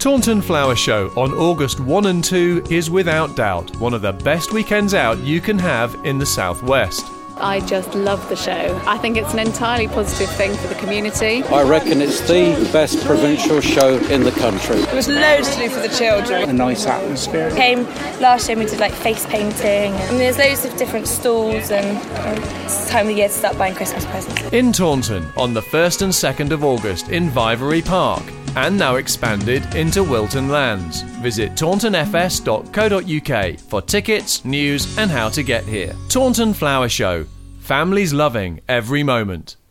Taunton Flower Show on August 1 and 2 is without doubt one of the best weekends out you can have in the southwest. I just love the show. I think it's an entirely positive thing for the community. I reckon it's the best provincial show in the country. There was loads to do for the children. A nice atmosphere. Came last year and we did like face painting, and there's loads of different stalls, and it's time of the year to start buying Christmas presents. In Taunton on the 1st and 2nd of August in Vivery Park, and now expanded into Wilton Lands. Visit tauntonfs.co.uk for tickets, news and how to get here. Taunton Flower Show. Families loving every moment.